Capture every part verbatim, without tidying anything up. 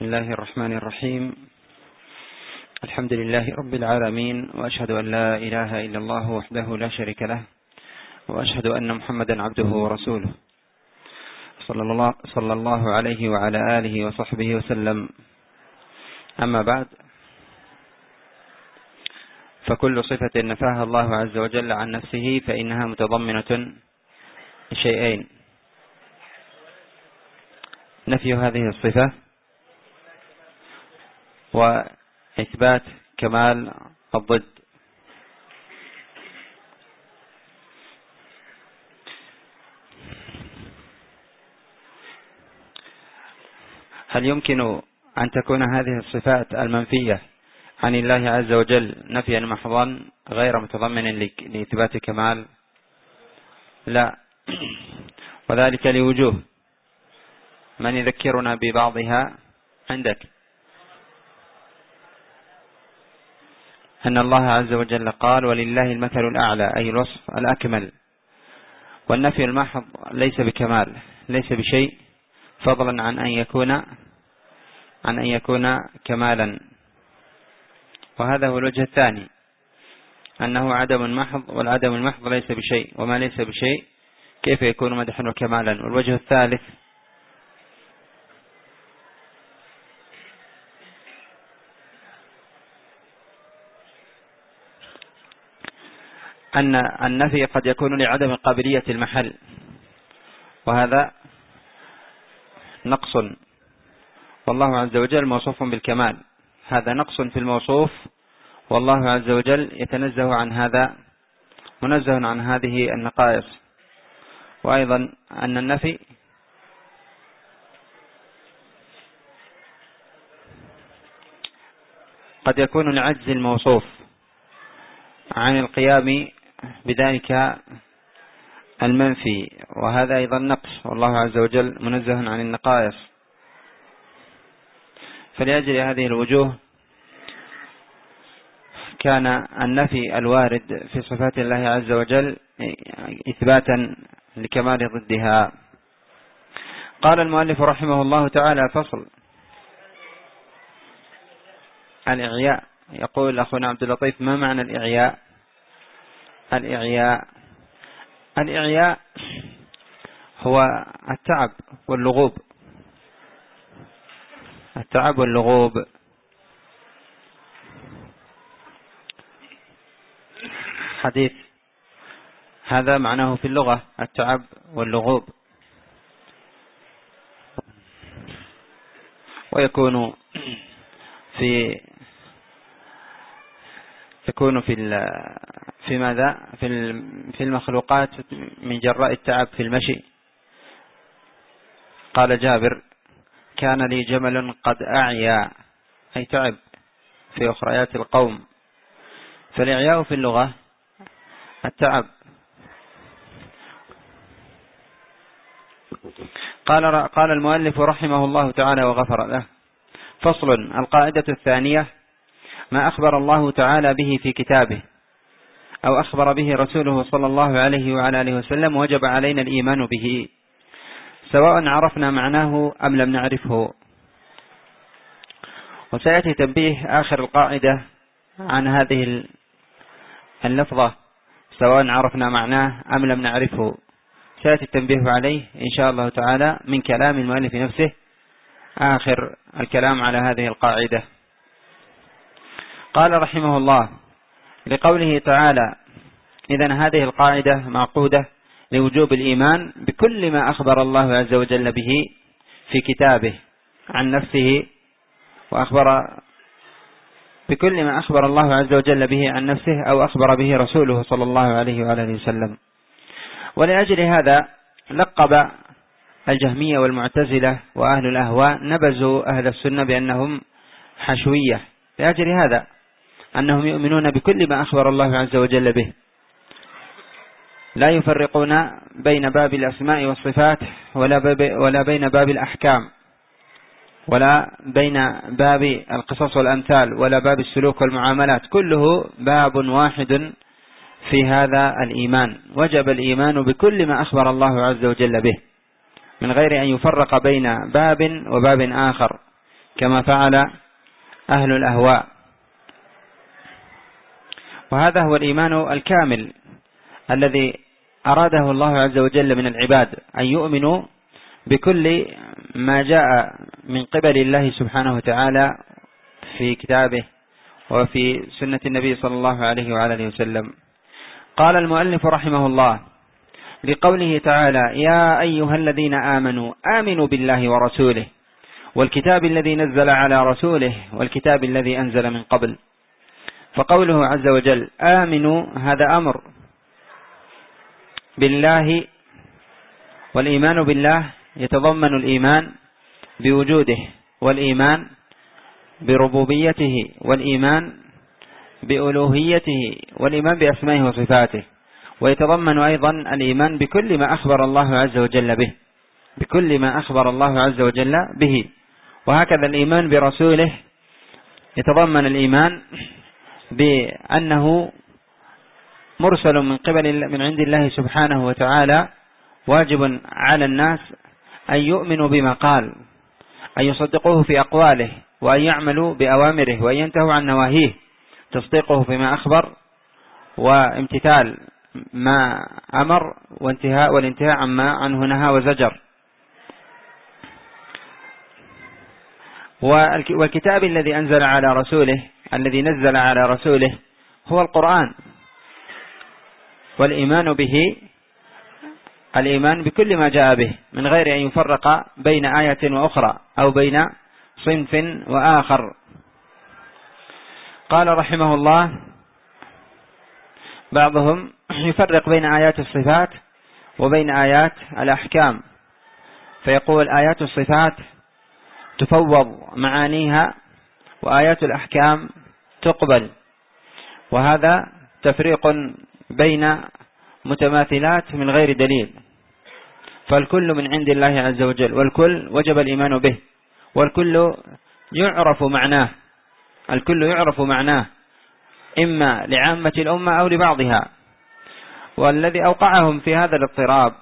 بسم الله الرحمن الرحيم. الحمد لله رب العالمين، وأشهد أن لا إله إلا الله وحده لا شريك له، وأشهد أن محمدا عبده ورسوله صلى الله, صلى الله عليه وعلى آله وصحبه وسلم. أما بعد، فكل صفة نفاها الله عز وجل عن نفسه فإنها متضمنة شيئين: نفي هذه الصفة وإثبات كمال الضد. هل يمكن أن تكون هذه الصفات المنفية عن الله عز وجل نفيا محضا غير متضمن لإثبات كمال؟ لا، وذلك لوجوه. من يذكرنا ببعضها عندك؟ أن الله عز وجل قال: ولله المثل الأعلى، أي الوصف الأكمل. والنفي المحض ليس بكمال، ليس بشيء، فضلا عن أن يكون عن أن يكون كمالا. وهذا هو الوجه الثاني، أنه عدم محض، والعدم المحض ليس بشيء، وما ليس بشيء كيف يكون مدحا وكمالا؟ والوجه الثالث أن النفي قد يكون لعدم قابلية المحل، وهذا نقص، والله عز وجل موصوف بالكمال. هذا نقص في الموصوف، والله عز وجل يتنزه عن هذا، منزه عن هذه النقائص. وأيضا أن النفي قد يكون لعجز الموصوف عن القيام بذلك المنفي، وهذا أيضا نقص، والله عز وجل منزه عن النقائص. فلأجل هذه الوجوه كان النفي الوارد في صفات الله عز وجل إثباتا لكمال ضدها. قال المؤلف رحمه الله تعالى: فصل. الإعياء. يقول أخونا عبد اللطيف: ما معنى الإعياء؟ الإعياء الإعياء هو التعب واللغوب، التعب واللغوب. حديث هذا معناه في اللغة التعب واللغوب، ويكون في يكون في في ماذا في في المخلوقات من جراء التعب في المشي. قال جابر: كان لي جمل قد أعيا، أي تعب في أخريات القوم. فالإعياء في اللغة التعب. قال قال المؤلف رحمه الله تعالى وغفر له: فصل. القاعدة الثانية: ما أخبر الله تعالى به في كتابه أو أخبر به رسوله صلى الله عليه وعلى آله وسلم وجب علينا الإيمان به، سواء عرفنا معناه أم لم نعرفه. وسيأتي تنبيه آخر القاعدة عن هذه اللفظة: سواء عرفنا معناه أم لم نعرفه. سيأتي التنبيه عليه إن شاء الله تعالى من كلام المؤلف نفسه آخر الكلام على هذه القاعدة. قال رحمه الله: لقوله تعالى: إذن هذه القاعدة معقودة لوجوب الإيمان بكل ما أخبر الله عز وجل به في كتابه عن نفسه، وأخبر بكل ما أخبر الله عز وجل به عن نفسه أو أخبر به رسوله صلى الله عليه وعلى آله وسلم. ولأجل هذا لقب الجهمية والمعتزلة وأهل الأهواء نبذوا أهل السنة بأنهم حشوية، لأجل هذا أنهم يؤمنون بكل ما أخبر الله عز وجل به، لا يفرقون بين باب الأسماء والصفات ولا, باب ولا بين باب الأحكام، ولا بين باب القصص والأمثال، ولا باب السلوك والمعاملات. كله باب واحد في هذا الإيمان. وجب الإيمان بكل ما أخبر الله عز وجل به من غير أن يفرق بين باب وباب آخر، كما فعل أهل الأهواء. وهذا هو الإيمان الكامل الذي أراده الله عز وجل من العباد، أن يؤمنوا بكل ما جاء من قبل الله سبحانه وتعالى في كتابه وفي سنة النبي صلى الله عليه وعلى وسلم. قال المؤلف رحمه الله لقوله تعالى: يا أيها الذين آمنوا آمنوا بالله ورسوله والكتاب الذي نزل على رسوله والكتاب الذي أنزل من قبل. فقوله عز وجل آمنوا هذا أمر بالله، والإيمان بالله يتضمن الإيمان بوجوده والإيمان بربوبيته والإيمان بألوهيته والإيمان بأسمائه وصفاته، ويتضمن أيضا الإيمان بكل ما أخبر الله عز وجل به بكل ما أخبر الله عز وجل به. وهكذا الإيمان برسوله يتضمن الإيمان بأنه مرسل من قبل من عند الله سبحانه وتعالى، واجب على الناس أن يؤمنوا بما قال، أن يصدقوه في أقواله، وأن يعملوا بأوامره، وأن ينتهوا عن نواهيه، تصديقه فيما أخبر وامتثال ما أمر وانتهاء والانتهاء عما عنه نهى وزجر. والكتاب الذي أنزل على رسوله الذي نزل على رسوله هو القرآن، والإيمان به الإيمان بكل ما جاء به من غير أن يفرق بين آية وأخرى أو بين صنف وآخر. قال رحمه الله: بعضهم يفرق بين آيات الصفات وبين آيات الأحكام، فيقول آيات الصفات تفوض معانيها وآيات الأحكام تقبل، وهذا تفريق بين متماثلات من غير دليل، فالكل من عند الله عز وجل، والكل وجب الإيمان به، والكل يعرف معناه الكل يعرف معناه إما لعامة الأمة أو لبعضها. والذي أوقعهم في هذا الاضطراب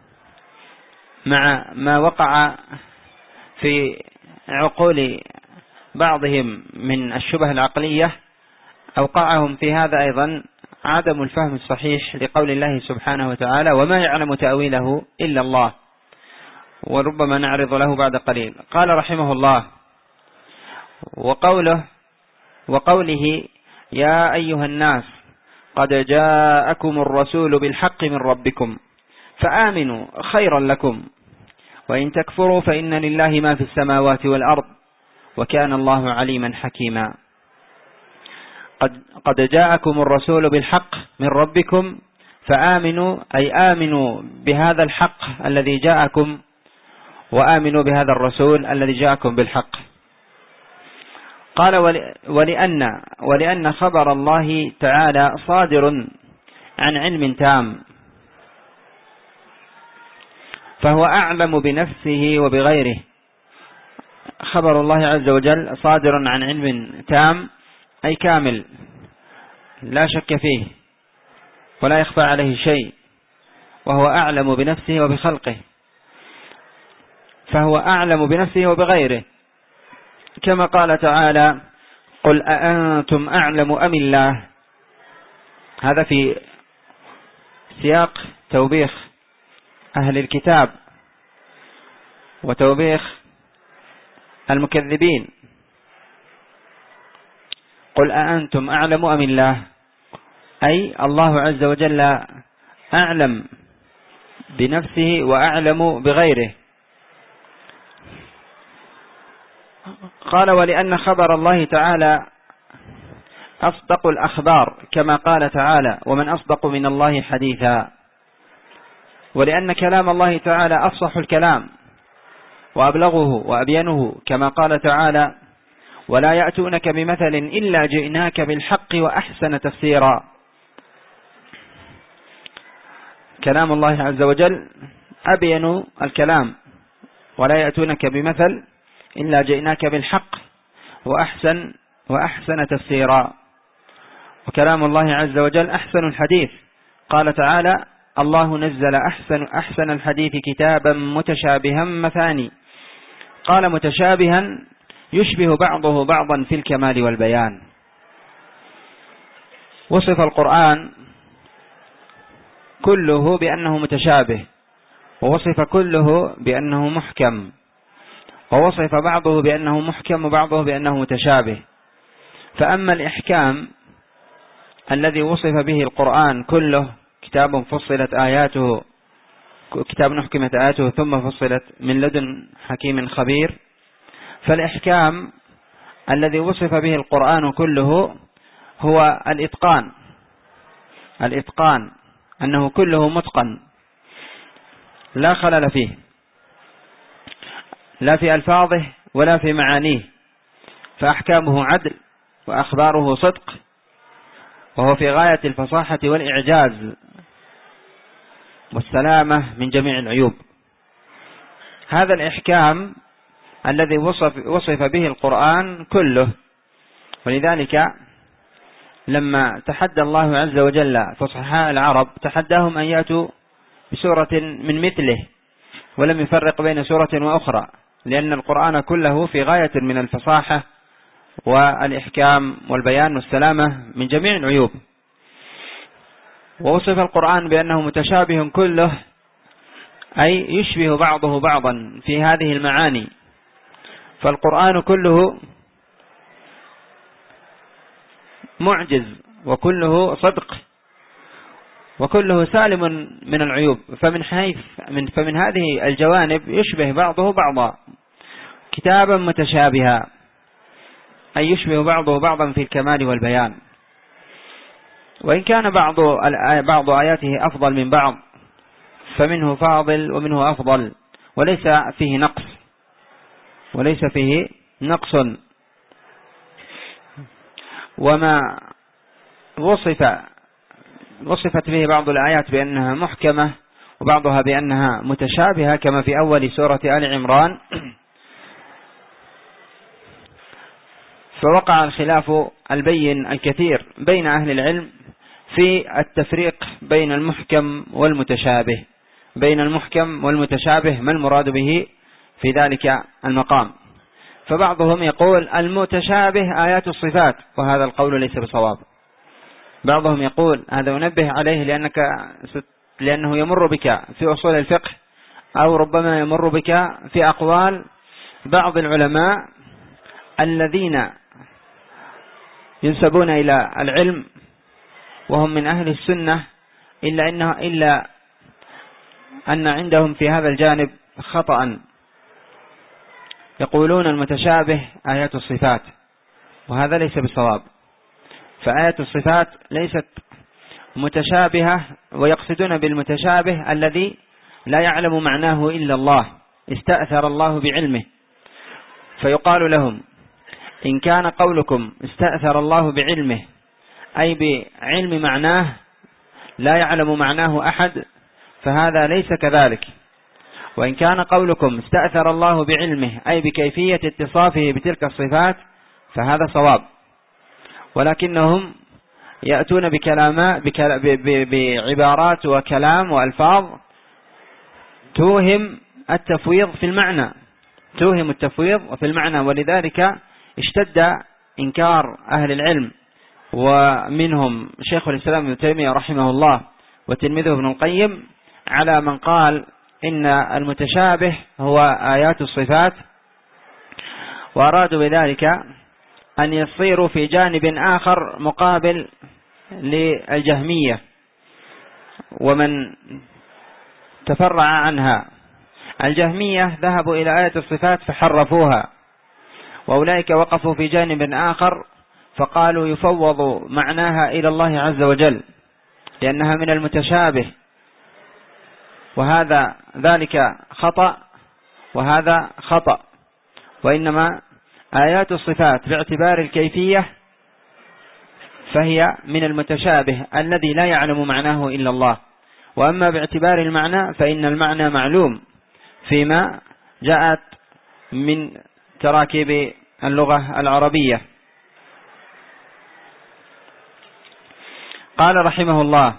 مع ما وقع في عقول بعضهم من الشبه العقلية، أوقعهم في هذا أيضا عدم الفهم الصحيح لقول الله سبحانه وتعالى: وما يعلم تأويله إلا الله، وربما نعرض له بعد قليل. قال رحمه الله: وقوله وقوله يا أيها الناس قد جاءكم الرسول بالحق من ربكم فآمنوا خيرا لكم وإن تكفروا فإن لله ما في السماوات والأرض وكان الله عليما حكيما. قد, قد جاءكم الرسول بالحق من ربكم فآمنوا أي آمنوا بهذا الحق الذي جاءكم، وآمنوا بهذا الرسول الذي جاءكم بالحق. قال: ولأن, ولأن خبر الله تعالى صادر عن علم تام، فهو أعلم بنفسه وبغيره. خبر الله عز وجل صادر عن علم تام أي كامل لا شك فيه ولا يخفى عليه شيء، وهو أعلم بنفسه وبخلقه، فهو أعلم بنفسه وبغيره، كما قال تعالى: قل أأنتم أعلم أم الله. هذا في سياق توبيخ أهل الكتاب وتوبيخ المكذبين. قل أأنتم أعلم أم الله، أي الله عز وجل أعلم بنفسه وأعلم بغيره. قال: ولأن خبر الله تعالى أصدق الأخبار، كما قال تعالى: ومن أصدق من الله حديثا. ولأن كلام الله تعالى أفصح الكلام وأبلغه وأبينه، كما قال تعالى: ولا يأتونك بمثل إلا جئناك بالحق وأحسن تفسيرا. كلام الله عز وجل أبين الكلام، ولا يأتونك بمثل إلا جئناك بالحق وأحسن وأحسن تفسيرا. وكلام الله عز وجل أحسن الحديث، قال تعالى: الله نزل أحسن, أحسن الحديث كتابا متشابها مثاني. قال متشابها يشبه بعضه بعضا في الكمال والبيان. وصف القرآن كله بأنه متشابه، ووصف كله بأنه محكم، ووصف بعضه بأنه محكم وبعضه بأنه متشابه. فأما الإحكام الذي وصف به القرآن كله، كتاب فصلت آياته كتاب نحكمت آياته ثم فصلت من لدن حكيم خبير، فالإحكام الذي وصف به القرآن كله هو الإتقان، الإتقان أنه كله متقن لا خلل فيه، لا في ألفاظه ولا في معانيه، فأحكامه عدل وأخباره صدق، وهو في غاية الفصاحة والإعجاز والسلامة من جميع العيوب. هذا الإحكام الذي وصف, وصف به القرآن كله. ولذلك لما تحدى الله عز وجل فصحاء العرب تحداهم أن يأتوا بسورة من مثله، ولم يفرق بين سورة وأخرى، لأن القرآن كله في غاية من الفصاحة والإحكام والبيان والسلامة من جميع العيوب. ووصف القرآن بأنه متشابه كله، أي يشبه بعضه بعضا في هذه المعاني. فالقرآن كله معجز وكله صدق وكله سالم من العيوب، فمن حيث من فمن هذه الجوانب يشبه بعضه بعضا، كتابا متشابها أي يشبه بعضه بعضا في الكمال والبيان. وإن كان بعض بعض آياته أفضل من بعض فمنه فاضل ومنه أفضل، وليس فيه نقص وليس فيه نقص. وما وصف وصفت به بعض الآيات بأنها محكمة وبعضها بأنها متشابهة، كما في أول سورة آل عمران، فوقع الخلاف البين الكثير بين أهل العلم في التفريق بين المحكم والمتشابه، بين المحكم والمتشابه ما المراد به في ذلك المقام. فبعضهم يقول المتشابه آيات الصفات، وهذا القول ليس بصواب. بعضهم يقول هذا ينبه عليه لأنك لأنه يمر بك في أصول الفقه، أو ربما يمر بك في أقوال بعض العلماء الذين ينسبون إلى العلم وهم من أهل السنة، إلا إنه إلا أن عندهم في هذا الجانب خطأ، يقولون المتشابه آيات الصفات، وهذا ليس بصواب. فآيات الصفات ليست متشابهة، ويقصدون بالمتشابه الذي لا يعلم معناه إلا الله، استأثر الله بعلمه. فيقال لهم إن كان قولكم استأثر الله بعلمه أي بعلم معناه لا يعلم معناه أحد، فهذا ليس كذلك. وإن كان قولكم استأثر الله بعلمه أي بكيفية اتصافه بتلك الصفات، فهذا صواب. ولكنهم يأتون بكلام بعبارات وكلام وألفاظ توهم التفويض في المعنى، توهم التفويض في المعنى. ولذلك اشتد إنكار أهل العلم، ومنهم شيخ الإسلام ابن تيمية رحمه الله وتلميذه ابن القيم، على من قال إن المتشابه هو آيات الصفات، وأرادوا بذلك أن يصيروا في جانب آخر مقابل للجهمية ومن تفرع عنها. الجهمية ذهبوا إلى آيات الصفات فحرفوها، وأولئك وقفوا في جانب آخر فقالوا يفوض معناها إلى الله عز وجل لأنها من المتشابه، وهذا ذلك خطأ وهذا خطأ. وإنما آيات الصفات باعتبار الكيفية فهي من المتشابه الذي لا يعلم معناه إلا الله، وأما باعتبار المعنى فإن المعنى معلوم فيما جاءت من تراكيب اللغة العربية. قال رحمه الله: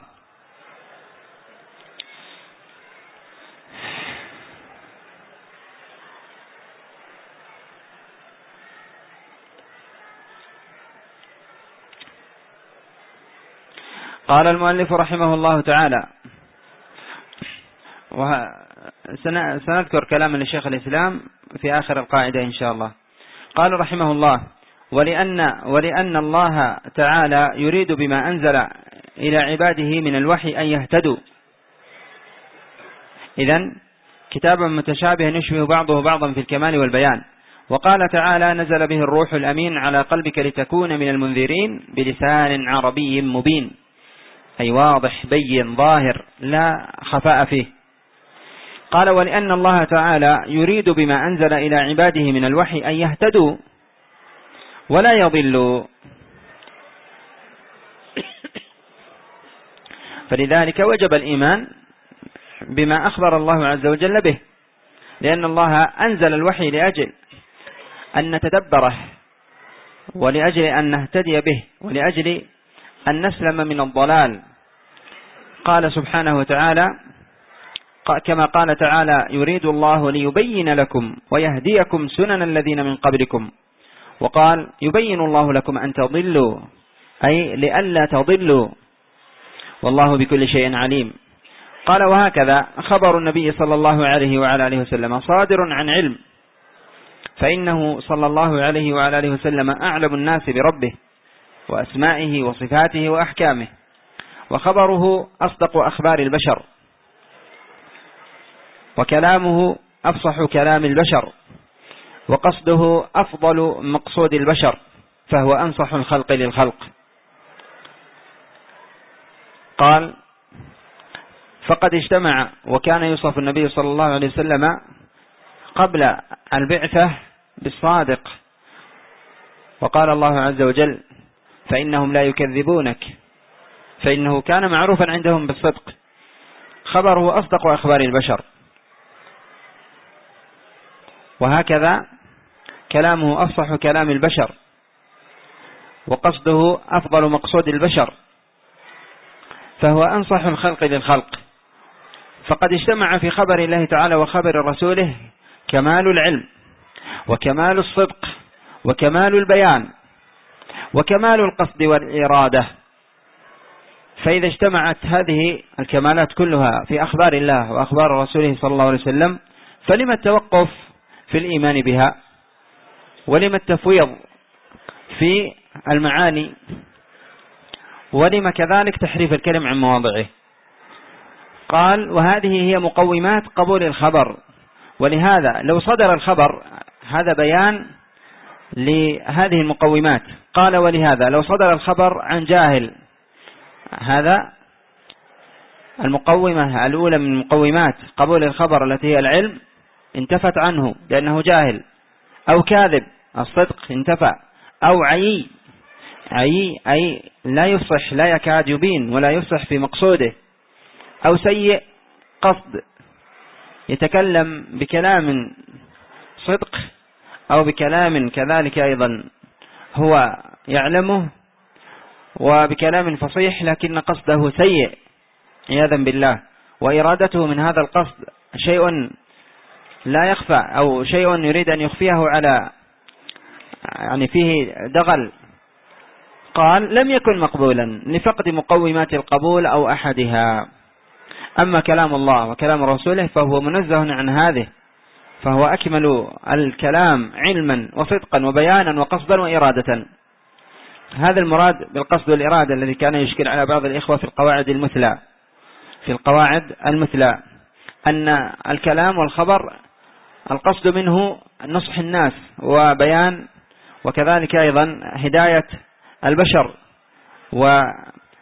قال المؤلف رحمه الله تعالى، وسنذكر كلام لشيخ الإسلام في آخر القاعدة إن شاء الله. قال رحمه الله: ولأن, ولأن الله تعالى يريد بما أنزل إلى عباده من الوحي أن يهتدوا. إذن كتابا متشابه يشبه بعضه بعضا في الكمال والبيان. وقال تعالى: نزل به الروح الأمين على قلبك لتكون من المنذرين بلسان عربي مبين، أي واضح بين ظاهر لا خفاء فيه. قال: ولأن الله تعالى يريد بما أنزل إلى عباده من الوحي أن يهتدوا ولا يضلوا، فلذلك وجب الإيمان بما أخبر الله عز وجل به، لأن الله أنزل الوحي لأجل أن نتدبره، ولأجل أن نهتدي به، ولأجل أن نسلم من الضلال. قال سبحانه وتعالى كما قال تعالى: يريد الله ليبين لكم ويهديكم سنن الذين من قبلكم. وقال: يبين الله لكم أن تضلوا، أي لئلا تضلوا، والله بكل شيء عليم. قال: وهكذا خبر النبي صلى الله عليه وعلى آله وسلم صادر عن علم، فإنه صلى الله عليه وعلى آله وسلم أعلم الناس بربه وأسمائه وصفاته وأحكامه، وخبره أصدق أخبار البشر، وكلامه أفصح كلام البشر، وقصده أفضل مقصود البشر، فهو أنصح الخلق للخلق. قال: فقد اجتمع، وكان يوصف النبي صلى الله عليه وسلم قبل البعثة بالصادق، وقال الله عز وجل: فإنهم لا يكذبونك، فإنه كان معروفا عندهم بالصدق. خبره أصدق أخبار البشر، وهكذا كلامه أفصح كلام البشر، وقصده أفضل مقصود البشر، فهو أنصح الخلق للخلق. فقد اجتمع في خبر الله تعالى وخبر رسوله كمال العلم، وكمال الصدق، وكمال البيان، وكمال القصد والإرادة. فإذا اجتمعت هذه الكمالات كلها في أخبار الله وأخبار رسوله صلى الله عليه وسلم، فلما التوقف في الإيمان بها؟ ولما التفويض في المعاني؟ ولما كذلك تحريف الكلم عن مواضعه؟ قال: وهذه هي مقومات قبول الخبر. ولهذا لو صدر الخبر، هذا بيان لهذه المقومات. قال: ولهذا لو صدر الخبر عن جاهل، هذا المقومة الأولى من مقومات قبول الخبر التي هي العلم انتفت عنه لأنه جاهل، أو كاذب الصدق انتفى، أو عيي عيي أي لا يفصح، لا يكاد يبين ولا يفصح في مقصوده، أو سيء قصد يتكلم بكلام صدق أو بكلام كذلك أيضا هو يعلمه، وبكلام فصيح لكن قصده سيء عياذا بالله، وإرادته من هذا القصد شيء لا يخفى، أو شيء يريد أن يخفيه على يعني فيه دغل. قال: لم يكن مقبولا لفقد مقومات القبول أو أحدها. أما كلام الله وكلام رسوله فهو منزه عن هذه، فهو أكمل الكلام علما وصدقا وبيانا وقصدا وإرادة. هذا المراد بالقصد والإرادة الذي كان يشكل على بعض الإخوة في القواعد المثلى في القواعد المثلى أن الكلام والخبر القصد منه نصح الناس وبيان، وكذلك أيضا هداية البشر، وماذا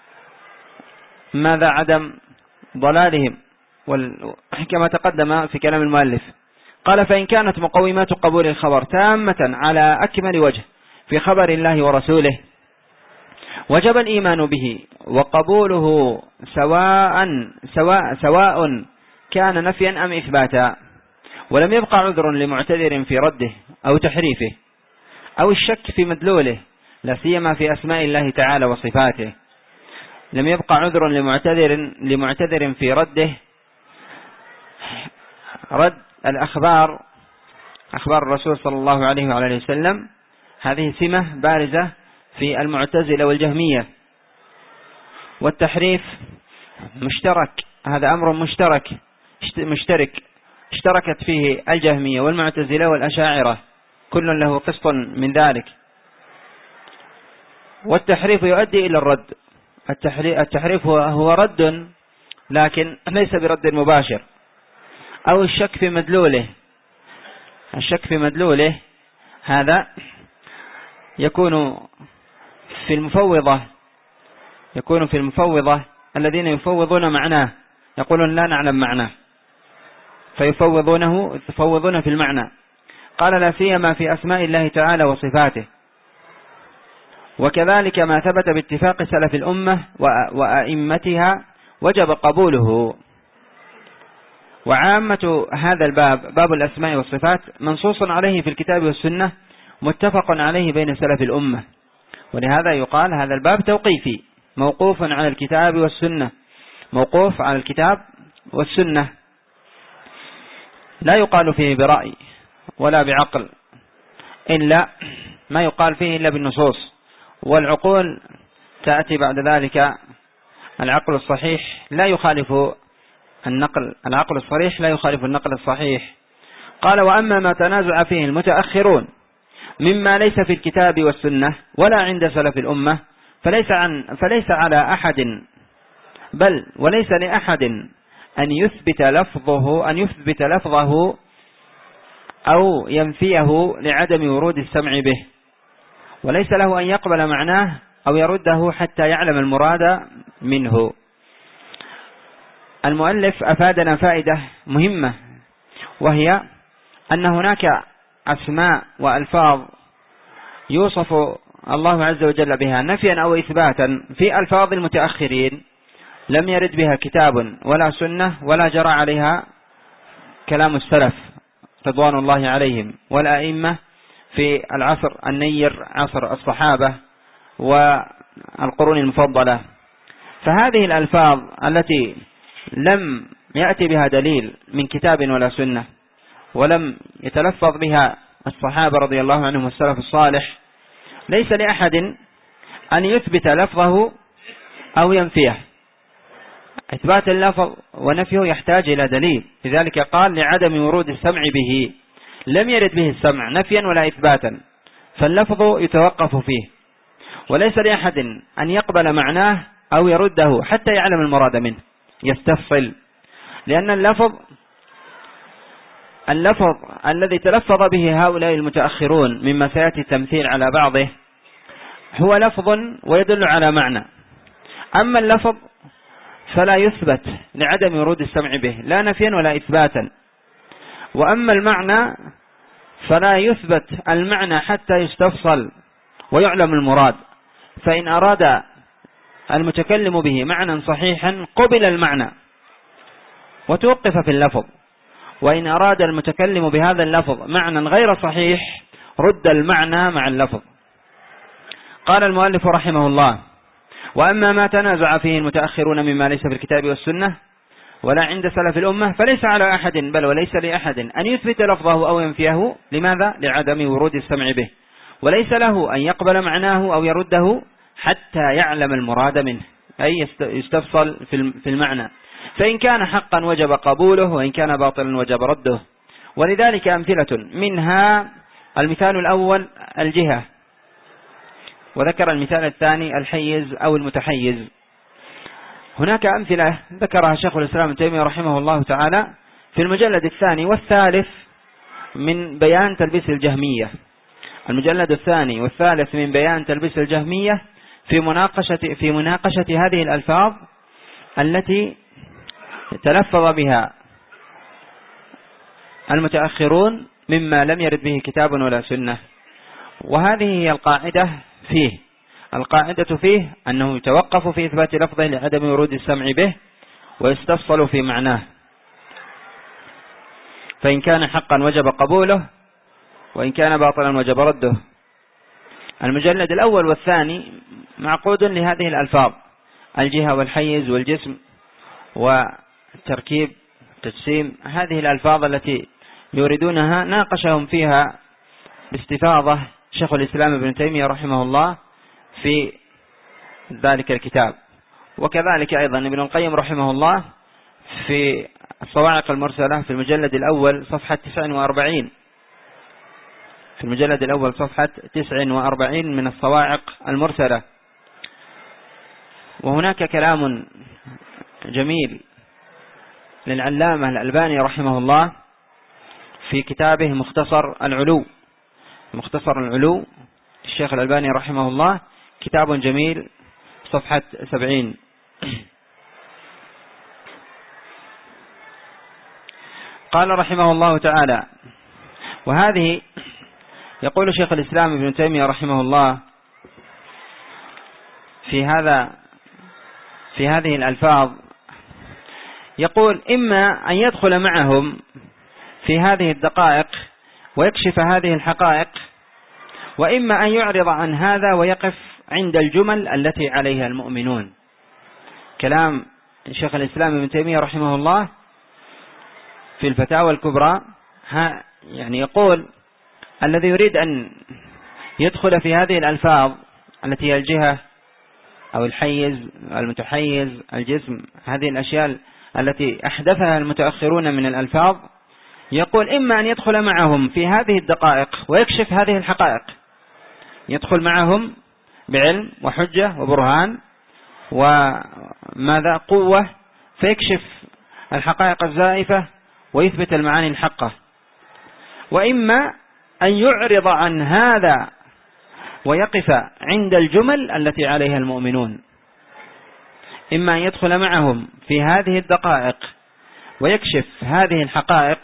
عدم ضلالهم، كما تقدم في كلام المؤلف. قال: فإن كانت مقومات قبول الخبر تامة على أكمل وجه في خبر الله ورسوله، وجب الإيمان به وقبوله سواء سواء سواء كان نفيا أم إثباتا، ولم يبقى عذر لمعتذر في رده أو تحريفه أو الشك في مدلوله، لا سيما في أسماء الله تعالى وصفاته. لم يبقى عذر لمعتذر لمعتذر في رده رد الأخبار أخبار الرسول صلى الله عليه وعلى وسلم. هذه سمة بارزة في المعتزلة والجهمية، والتحريف مشترك، هذا أمر مشترك مشترك اشتركت فيه الجهمية والمعتزلة والأشاعرة، كل له قسط من ذلك. والتحريف يؤدي إلى الرد. التحريف هو, هو رد، لكن ليس برد مباشر، أو الشك في مدلوله. الشك في مدلوله هذا يكون في المفوضة يكون في المفوضة الذين يفوضون معناه، يقولون لا نعلم معناه فيفوضونه يفوضون في المعنى. قال لا سيما في أسماء الله تعالى وصفاته. وكذلك ما ثبت باتفاق سلف الأمة وأئمتها وجب قبوله. وعامة هذا الباب، باب الأسماء والصفات، منصوص عليه في الكتاب والسنة، متفق عليه بين سلف الأمة، ولهذا يقال هذا الباب توقيفي، موقوف على الكتاب والسنة، موقوف على الكتاب والسنة، لا يقال فيه برأي ولا بعقل، إلا ما يقال فيه إلا بالنصوص، والعقول تأتي بعد ذلك. العقل الصحيح لا يخالف النقل العقل الصريح لا يخالف النقل الصحيح. قال وأما ما تنازع فيه المتأخرون مما ليس في الكتاب والسنة ولا عند سلف الأمة فليس, عن فليس على أحد بل وليس لأحد أن يثبت لفظه أن يثبت لفظه أو ينفيه لعدم ورود السمع به، وليس له أن يقبل معناه أو يرده حتى يعلم المراد منه. المؤلف أفادنا فائدة مهمة، وهي أن هناك أسماء وألفاظ يوصف الله عز وجل بها نفيا أو إثباتا في ألفاظ المتأخرين لم يرد بها كتاب ولا سنة ولا جرى عليها كلام السلف رضوان الله عليهم والأئمة في العصر النير، عصر الصحابة والقرون المفضلة. فهذه الألفاظ التي لم يأتي بها دليل من كتاب ولا سنة ولم يتلفظ بها الصحابة رضي الله عنهم والسلف الصالح، ليس لأحد أن يثبت لفظه أو ينفيه. إثبات اللفظ ونفيه يحتاج إلى دليل، لذلك قال لعدم ورود السمع به، لم يرد به السمع نفيا ولا إثباتا، فاللفظ يتوقف فيه، وليس لأحد أن يقبل معناه أو يرده حتى يعلم المراد منه، يستفصل. لأن اللفظ اللفظ الذي تلفظ به هؤلاء المتأخرون مما سيأتي التمثيل على بعضه هو لفظ ويدل على معنى، أما اللفظ فلا يثبت لعدم ورود السمع به لا نفيا ولا إثباتا، وأما المعنى فلا يثبت المعنى حتى يستفصل ويعلم المراد. فإن أراد المتكلم به معنى صحيحا قبل المعنى وتوقف في اللفظ، وإن أراد المتكلم بهذا اللفظ معنى غير صحيح رد المعنى مع اللفظ. قال المؤلف رحمه الله وأما ما تنازع فيه المتأخرون مما ليس في الكتاب والسنة ولا عند سلف الأمة فليس على أحد بل وليس لأحد أن يثبت لفظه أو ينفيه. لماذا؟ لعدم ورود السمع به، وليس له أن يقبل معناه أو يرده حتى يعلم المراد منه، أي يستفصل في المعنى، فإن كان حقا وجب قبوله وإن كان باطلا وجب رده. ولذلك أمثلة منها المثال الأول الجهة، وذكر المثال الثاني الحيز أو المتحيز. هناك أمثلة ذكرها شيخ الإسلام ابن تيمية رحمه الله تعالى في المجلد الثاني والثالث من بيان تلبيس الجهمية. المجلد الثاني والثالث من بيان تلبيس الجهمية في مناقشة في مناقشة هذه الألفاظ التي تلفظ بها المتأخرون مما لم يرد به كتاب ولا سنة. وهذه هي القاعدة فيه القاعدة فيه أنه يتوقف في إثبات لفظه لعدم ورود السمع به ويستفصل في معناه، فإن كان حقا وجب قبوله وإن كان باطلا وجب رده. المجلد الأول والثاني معقود لهذه الألفاظ الجهة والحيز والجسم والتركيب التجسيم، هذه الألفاظ التي يريدونها ناقشهم فيها باستفاضة شيخ الإسلام ابن تيمية رحمه الله في ذلك الكتاب. وكذلك أيضا ابن القيم رحمه الله في الصواعق المرسلة في المجلد الأول صفحة تسع وأربعين في المجلد الأول صفحة تسع وأربعين من الصواعق المرسلة. وهناك كلام جميل للعلامة الألباني رحمه الله في كتابه مختصر العلو. مختصر العلو الشيخ الألباني رحمه الله كتاب جميل صفحة سبعين. قال رحمه الله تعالى: وهذه، يقول شيخ الإسلام ابن تيمية رحمه الله في هذا في هذه الألفاظ، يقول: إما أن يدخل معهم في هذه الدقائق ويكشف هذه الحقائق، وإما أن يعرض عن هذا ويقف عند الجمل التي عليها المؤمنون. كلام شيخ الإسلام ابن تيمية رحمه الله في الفتاوى الكبرى، ها يعني يقول: الذي يريد أن يدخل في هذه الألفاظ التي هي الجهة أو الحيز المتحيز الجسم، هذه الأشياء التي أحدثها المتأخرون من الألفاظ، يقول: إما أن يدخل معهم في هذه الدقائق ويكشف هذه الحقائق، يدخل معهم بعلم وحجة وبرهان وماذا قوة، فيكشف الحقائق الزائفة ويثبت المعاني الحقة. وإما أن يعرض عن هذا ويقف عند الجمل التي عليها المؤمنون. إما أن يدخل معهم في هذه الدقائق ويكشف هذه الحقائق،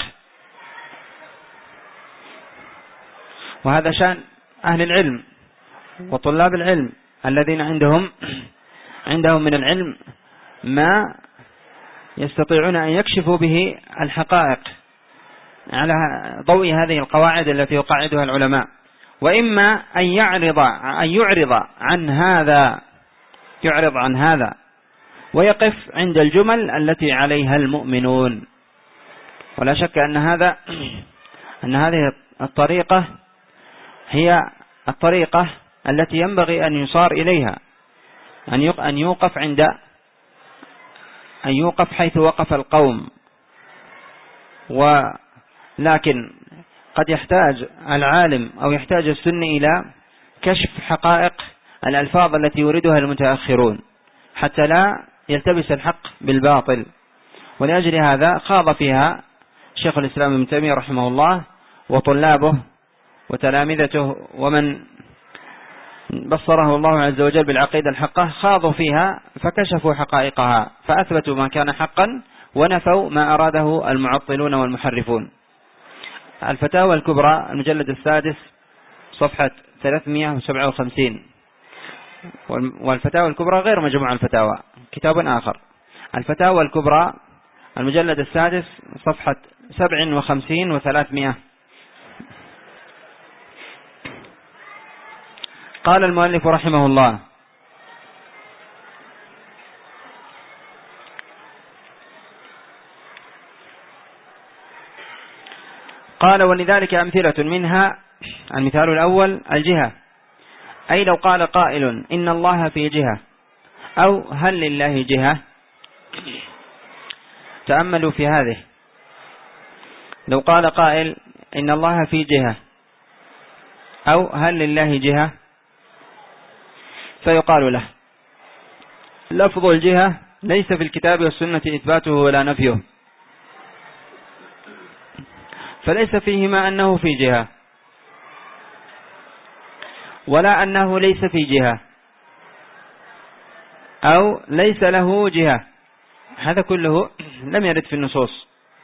وهذا شأن أهل العلم وطلاب العلم الذين عندهم عندهم من العلم ما يستطيعون أن يكشفوا به الحقائق على ضوء هذه القواعد التي يقاعدها العلماء. وإما أن يعرض أن يعرض عن هذا يعرض عن هذا ويقف عند الجمل التي عليها المؤمنون. ولا شك أن هذا أن هذه الطريقة هي الطريقة التي ينبغي أن يصار إليها، أن يوقف عند أن يوقف حيث وقف القوم. ولكن قد يحتاج العالم أو يحتاج السني إلى كشف حقائق الألفاظ التي يريدها المتأخرون حتى لا يلتبس الحق بالباطل. ولأجل هذا خاض فيها شيخ الإسلام ابن تيمية رحمه الله وطلابه وتلامذته ومن بصره الله عز وجل بالعقيدة الحقة، خاضوا فيها فكشفوا حقائقها، فأثبتوا ما كان حقا ونفوا ما أراده المعطلون والمحرفون. الفتاوى الكبرى المجلد السادس صفحة ثلاثمائة وسبعة وخمسين. والفتاوى الكبرى غير مجموع الفتاوى، كتاب آخر. الفتاوى الكبرى المجلد السادس صفحة سبع وخمسين وثلاثمائة. قال المؤلف رحمه الله: قال: ولذلك أمثلة منها. المثال الأول الجهة، أي لو قال قائل إن الله في جهة أو هل لله جهة. تأملوا في هذه. لو قال قائل إن الله في جهة أو هل لله جهة، فيقال له: لفظ الجهة ليس في الكتاب والسنة إثباته ولا نفيه، فليس فيهما أنه في جهة ولا أنه ليس في جهة أو ليس له جهة. هذا كله لم يرد في النصوص،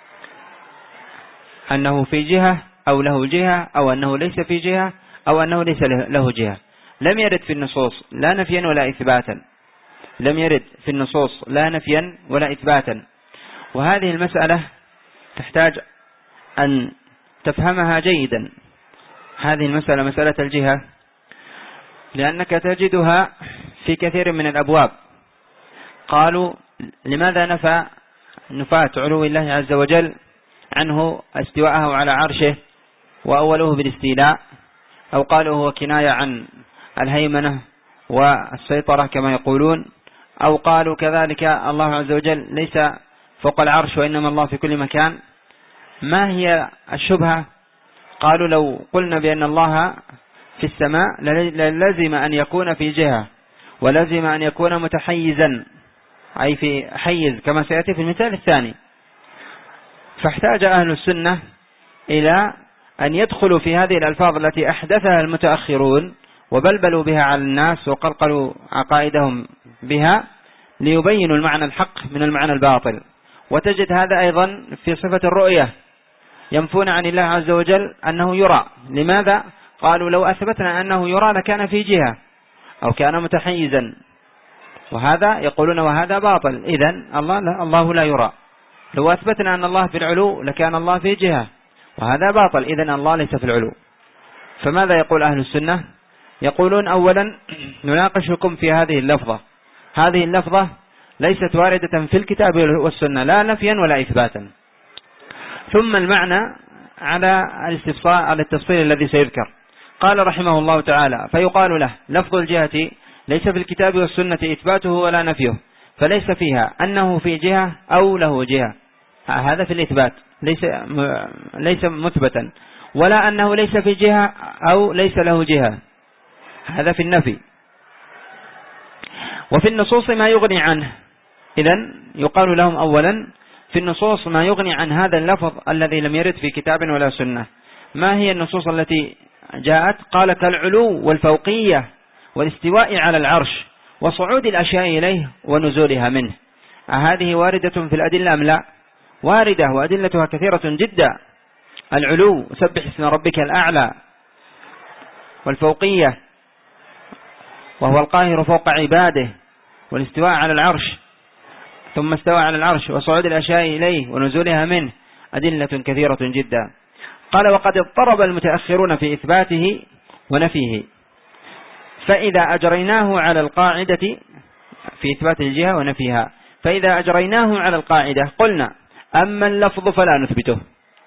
أنه في جهة أو له جهة أو أنه ليس في جهة أو أنه ليس له جهة، لم يرد في النصوص لا نفيا ولا إثباتا. لم يرد في النصوص لا نفيا ولا إثباتا. وهذه المسألة تحتاج أن تفهمها جيدا. هذه المسألة مسألة الجهة، لأنك تجدها في كثير من الأبواب. قالوا: لماذا نفى نفاة علو الله عز وجل عنه استواءه على عرشه وأوله بالاستيلاء، أو قالوا هو كناية عن الهيمنة والسيطرة كما يقولون، أو قالوا كذلك الله عز وجل ليس فوق العرش وإنما الله في كل مكان. ما هي الشبهة؟ قالوا لو قلنا بأن الله في السماء لازم أن يكون في جهة، ولازم أن يكون متحيزا، أي في حيز كما سيأتي في المثال الثاني. فاحتاج أهل السنة إلى أن يدخلوا في هذه الألفاظ التي أحدثها المتأخرون وبلبلوا بها على الناس وقلقلوا عقائدهم بها، ليبينوا المعنى الحق من المعنى الباطل. وتجد هذا أيضا في صفة الرؤية، ينفون عن الله عز وجل أنه يرى. لماذا؟ قالوا لو أثبتنا أنه يرى لكان في جهة أو كان متحيزا، وهذا يقولون وهذا باطل. إذن الله لا, الله لا يرى. لو أثبتنا أن الله في العلو لكان الله في جهة، وهذا باطل. إذن الله ليس في العلو. فماذا يقول أهل السنة؟ يقولون أولا نناقشكم في هذه اللفظة. هذه اللفظة ليست واردة في الكتاب والسنة لا نفيا ولا إثباتا. ثم المعنى على الاستفصال على التفصيل الذي سيذكر. قال رحمه الله تعالى: فيقال له لفظ الجهة ليس في الكتاب والسنة إثباته ولا نفيه، فليس فيها أنه في جهة أو له جهة، هذا في الإثبات ليس ليس مثبتا، ولا أنه ليس في جهة أو ليس له جهة، هذا في النفي. وفي النصوص ما يغني عنه. إذن يقال لهم أولا في النصوص ما يغني عن هذا اللفظ الذي لم يرد في كتاب ولا سنة. ما هي النصوص التي جاءت؟ قال: كالعلو والفوقية والاستواء على العرش وصعود الأشياء إليه ونزولها منه. هذه واردة في الأدلة أم لا؟ واردة، وأدلتها كثيرة جدا. العلو سبح اسم ربك الأعلى، والفوقية وهو القاهر فوق عباده، والاستواء على العرش ثم استوى على العرش وصعود الأشياء إليه ونزولها منه، أدلة كثيرة جدا. قال: وقد اضطرب المتأخرون في إثباته ونفيه، فإذا أجريناه على القاعدة في إثبات الجهة ونفيها، فإذا أجريناه على القاعدة قلنا: أما اللفظ فلا نثبته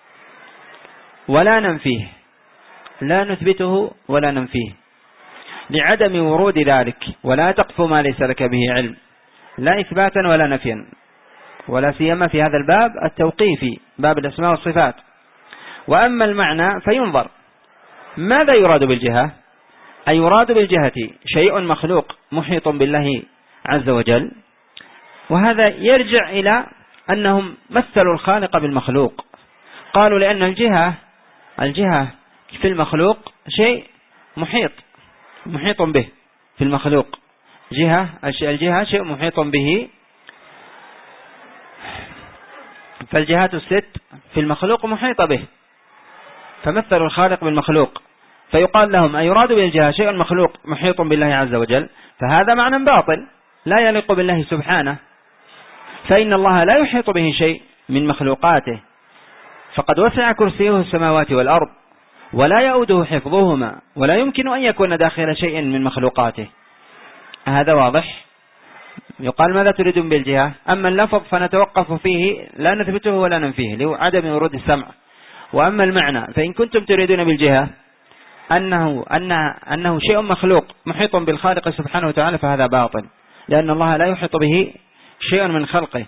ولا ننفيه، لا نثبته ولا ننفيه لعدم ورود ذلك، ولا تقف ما ليس لك به علم، لا إثباتا ولا نفيا، ولا سيما في هذا الباب التوقيفي، باب الأسماء والصفات. وأما المعنى فينظر ماذا يراد بالجهة. أي يراد بالجهة شيء مخلوق محيط بالله عز وجل، وهذا يرجع إلى أنهم مثلوا الخالق بالمخلوق. قالوا لأن الجهة الجهة في المخلوق شيء محيط محيط به في المخلوق، جهة الجهة شيء محيط به، فالجهات الست في المخلوق محيطة به، فمثلوا الخالق بالمخلوق. فيقال لهم: أيراد بالجهة شيء مخلوق محيط بالله عز وجل، فهذا معنى باطل لا يليق بالله سبحانه، فإن الله لا يحيط به شيء من مخلوقاته، فقد وسع كرسيه السماوات والأرض ولا يؤوده حفظهما، ولا يمكن أن يكون داخل شيء من مخلوقاته. هذا واضح. يقال: ماذا تريدون بالجهة؟ أما اللفظ فنتوقف فيه لا نثبته ولا ننفيه لعدم ورود السمع. وأما المعنى فإن كنتم تريدون بالجهة أنه, أنه, أنه شيء مخلوق محيط بالخالق سبحانه وتعالى، فهذا باطل، لأن الله لا يحيط به شيء من خلقه.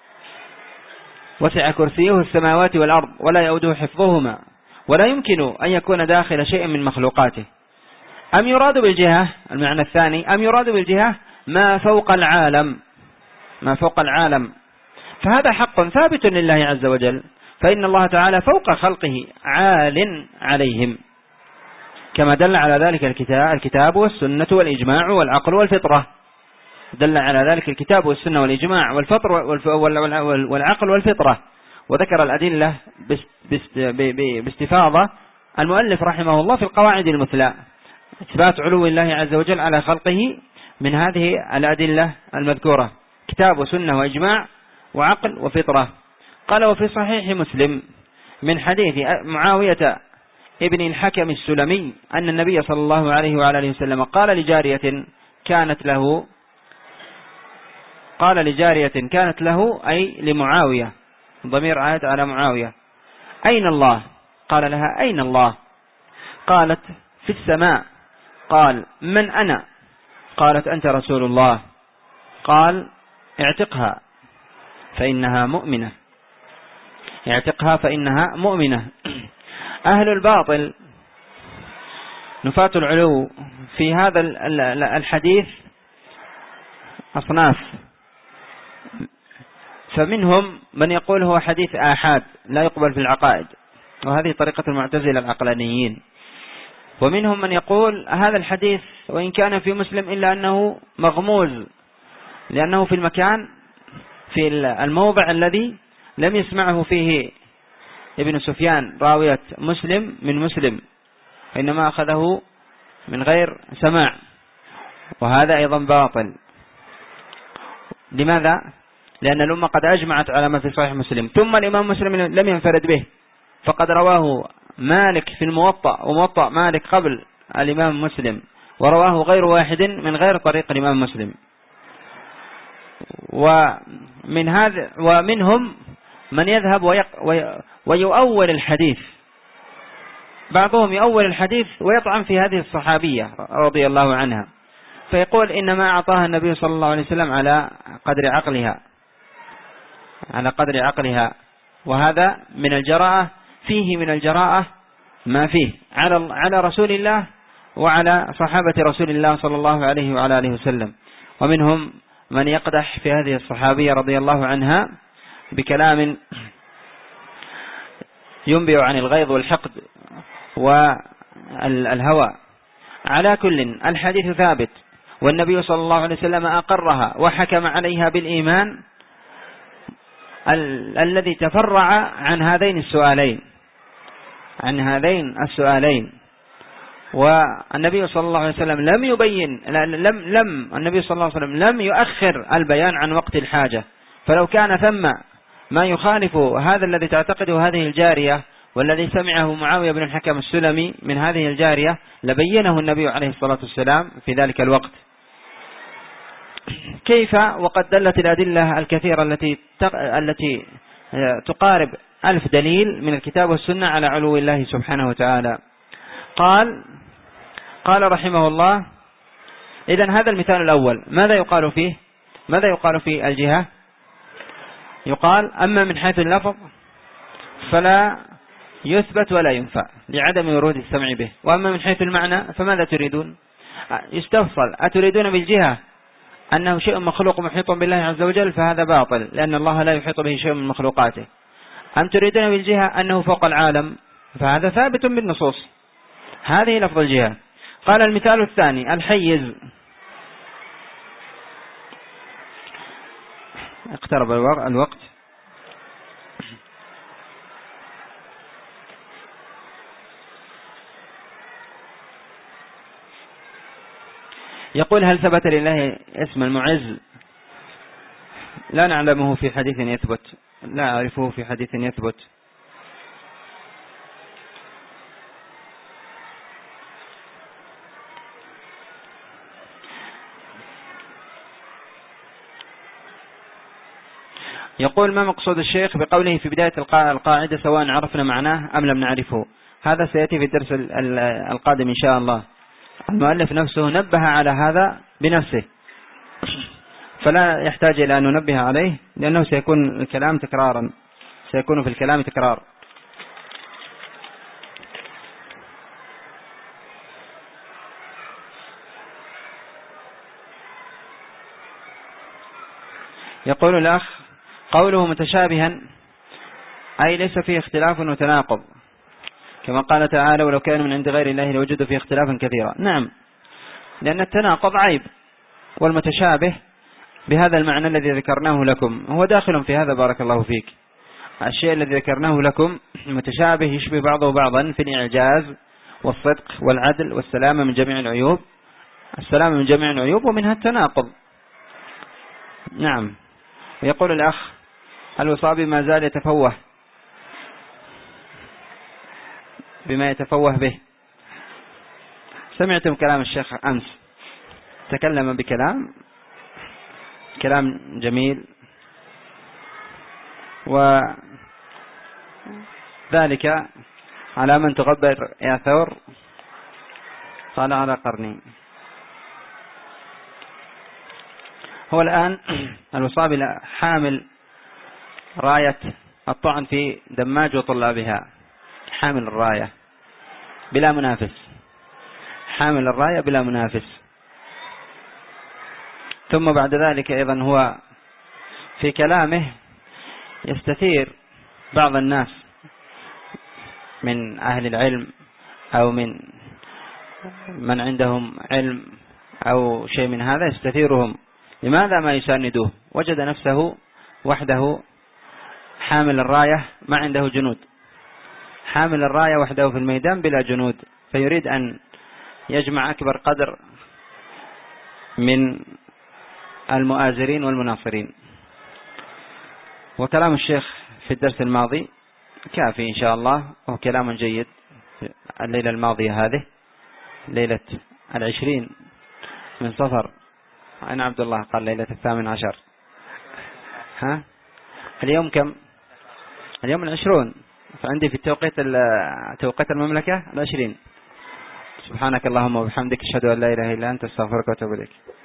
وسع كرسيه السماوات والأرض ولا يؤوده حفظهما، ولا يمكن أن يكون داخل شيء من مخلوقاته. أم يراد بالجهة المعنى الثاني، أم يراد بالجهة ما فوق العالم، ما فوق العالم، فهذا حق ثابت لله عز وجل، فإن الله تعالى فوق خلقه عال عليهم، كما دل على ذلك الكتاب, الكتاب والسنة والإجماع والعقل والفطرة. دل على ذلك الكتاب والسنة والإجماع والفطر والعقل والفطرة، وذكر الأدلة باستفاضة المؤلف رحمه الله في القواعد المثلى، إثبات علو الله عز وجل على خلقه من هذه الأدلة المذكورة: كتاب وسنة وإجماع وعقل وفطرة. قال: وفي صحيح مسلم من حديث معاوية ابن الحكم السلمي أن النبي صلى الله عليه وعلى وسلم قال لجارية كانت له قال لجارية كانت له أي لمعاوية، ضمير عائد على معاوية: أين الله؟ قال لها: أين الله؟ قالت: في السماء. قال: من أنا؟ قالت: أنت رسول الله. قال اعتقها فإنها مؤمنة، اعتقها فإنها مؤمنة. أهل الباطل نفاة العلو في هذا الحديث أصناف، فمنهم من يقول هو حديث آحاد لا يقبل في العقائد، وهذه طريقة المعتزلة العقلانيين. ومنهم من يقول هذا الحديث وإن كان في مسلم إلا أنه مغموز، لأنه في المكان في الموضع الذي لم يسمعه فيه ابن سفيان راوية مسلم من مسلم، إنما أخذه من غير سماع، وهذا أيضا باطل. لماذا؟ لأن الأمة قد أجمعت على ما في صحيح مسلم، ثم الإمام مسلم لم ينفرد به، فقد رواه مالك في الموطأ وموطأ مالك قبل الإمام مسلم، ورواه غير واحد من غير طريق الإمام مسلم. ومن هذا ومنهم من يذهب ويؤول الحديث، بعضهم يؤول الحديث ويطعن في هذه الصحابية رضي الله عنها، فيقول إنما أعطاها النبي صلى الله عليه وسلم على قدر عقلها على قدر عقلها وهذا من الجراءة، فيه من الجراءة ما فيه على على رسول الله وعلى صحابة رسول الله صلى الله عليه وعلى آله وسلم. ومنهم من يقدح في هذه الصحابية رضي الله عنها بكلام ينبئ عن الغيظ والحقد والهوى. على كل الحديث ثابت، والنبي صلى الله عليه وسلم أقرها وحكم عليها بالإيمان ال- الذي تفرع عن هذين السؤالين عن هذين السؤالين والنبي صلى الله عليه وسلم لم يبين لم لم النبي صلى الله عليه وسلم لم يؤخر البيان عن وقت الحاجة، فلو كان ثم ما يخالف هذا الذي تعتقده هذه الجارية والذي سمعه معاوية بن الحكم السلمي من هذه الجارية لبينه النبي عليه الصلاة والسلام في ذلك الوقت. كيف وقد دلت الأدلة الكثيرة التي التي تقارب ألف دليل من الكتاب والسنة على علو الله سبحانه وتعالى. قال قال رحمه الله: إذن هذا المثال الأول ماذا يقال فيه؟ ماذا يقال في الجهة؟ يقال أما من حيث اللفظ فلا يثبت ولا ينفع لعدم ورود السمع به، وأما من حيث المعنى فماذا تريدون؟ يستفصل، أتريدون بالجهة أنه شيء مخلوق محيط بالله عز وجل فهذا باطل لأن الله لا يحيط به شيء من مخلوقاته، أم تريدون بالجهة أنه فوق العالم فهذا ثابت بالنصوص. هذه لفظ الجهة. قال المثال الثاني الحيز. اقترب الوقت. يقول: هل ثبت لله اسم المعز؟ لا نعلمه في حديث يثبت، لا أعرفه في حديث يثبت. يقول: ما مقصود الشيخ بقوله في بداية القاعدة سواء عرفنا معناه أم لم نعرفه؟ هذا سيأتي في الدرس القادم إن شاء الله. المؤلف نفسه نبه على هذا بنفسه، فلا يحتاج إلى أن ننبه عليه لأنه سيكون الكلام تكرارا سيكون في الكلام تكرار. يقول الأخ: قوله متشابها أي ليس فيه اختلاف وتناقض كما قال تعالى: ولو كان من عند غير الله لوجدوا فيه اختلافا كثيرا. نعم، لأن التناقض عيب، والمتشابه بهذا المعنى الذي ذكرناه لكم هو داخل في هذا. بارك الله فيك. الشيء الذي ذكرناه لكم متشابه يشبه بعضه بعضا في الإعجاز والصدق والعدل والسلامة من جميع العيوب السلامة من جميع العيوب ومنها التناقض. نعم. ويقول الأخ: الوصابي ما زال يتفوه بما يتفوه به. سمعتم كلام الشيخ أمس، تكلم بكلام كلام جميل، وذلك على من تغبر يا ثور قال على قرني. هو الآن الوصاب إلى حامل راية الطعن في دماج وطلابها، حامل الراية بلا منافس، حامل الراية بلا منافس. ثم بعد ذلك أيضا هو في كلامه يستثير بعض الناس من أهل العلم أو من من عندهم علم أو شيء من هذا، يستثيرهم لماذا ما يساندوه؟ وجد نفسه وحده حامل الراية ما عنده جنود، حامل الراية وحده في الميدان بلا جنود، فيريد أن يجمع أكبر قدر من المؤازرين والمناصرين. وكلام الشيخ في الدرس الماضي كافي إن شاء الله، وهو كلام جيد. الليلة الماضية هذه ليلة العشرين من صفر، أنا عبد الله قال ليلة الثامن عشر، ها اليوم كم؟ اليوم العشرون، فعندي في التوقيت توقيت المملكة العشرين. سبحانك اللهم وبحمدك، أشهد أن لا إله إلا أنت، استغفرك وأتوب إليك.